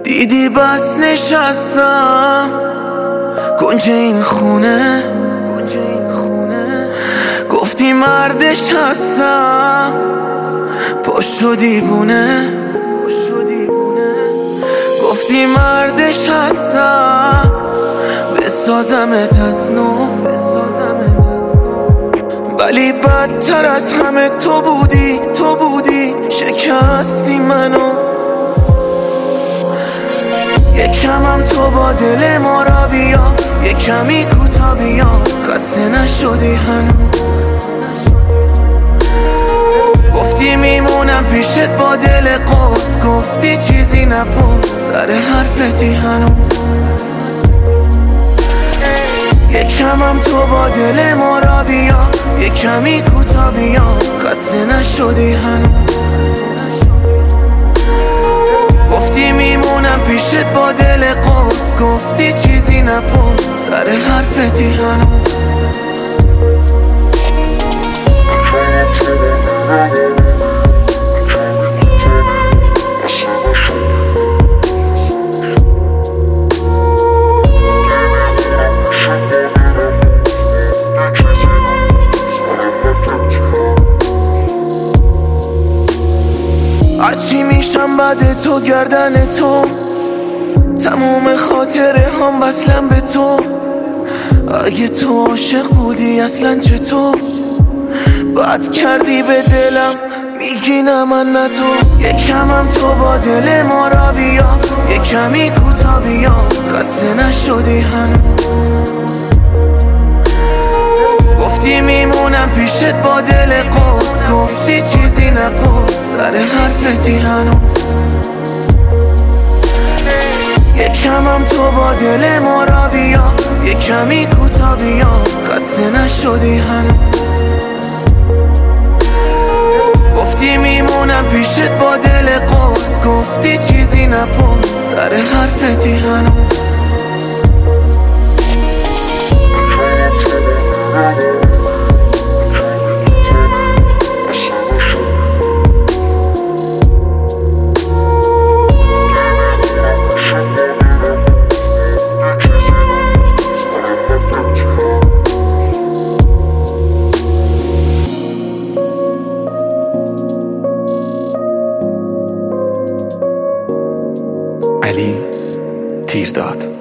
دیدی بس نشستم کنج این خونه، گفتی مردش هستم پاشو دیوونه، گفتی مردش هستم بسازمت از نو، ولی بدتر از همه تو بودی شکستی منو. یکمم تو با دل ما را بیا، یکمی کوتا بیا، خسته نشدی هنوز. گفتی میمونم پیشت با دل قوس، گفتی چیزی نپرس سر حرفتی هنوز. یکمم تو با دل ما را بیا، یکمی کوتا بیا، خسته نشدی هنوز. گفتی میمونم پیشت با دل قوس، گفتی چیزی نپرس سر حرفتی هنوز. هرچی میشم بعد تو گردن تو، تموم خاطره هم وصلم به تو. اگه تو عاشق بودی اصلا چطور بد کردی به دلم، میگی نه من نه تو. یکمم تو با دل ما را بیا، یکمی کوتا بیا، خسته نشدی هنوز. گفتی میمونم پیشت با دل قوس، گفتی چیزی نپرس سر حرفتی هنوز. یکمم تو با دل ما را بیا، یکمی کوتا بیا، خسته نشدی هنوز. گفتی میمونم پیشت با دل قوس، گفتی چیزی نپرس سر حرفتی هنوز. علی تیرداد.